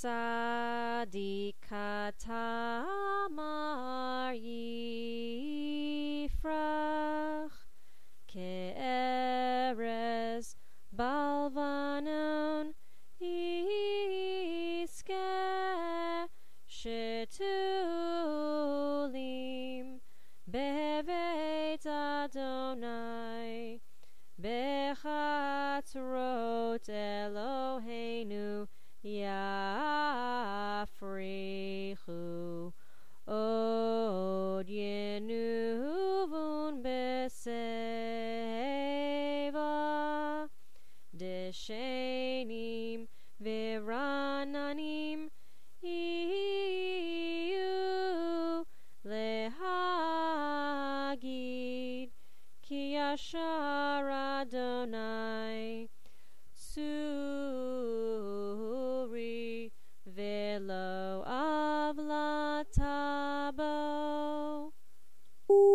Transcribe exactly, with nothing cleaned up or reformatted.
Tzadik tamar yifrach ke'erez balvanon iske shetulim beveit Adonai bechatzrot Eloheinu yafrichu od yenuvun beseva deshenim virananim iyu lehagid ki yashar Adonai suri velo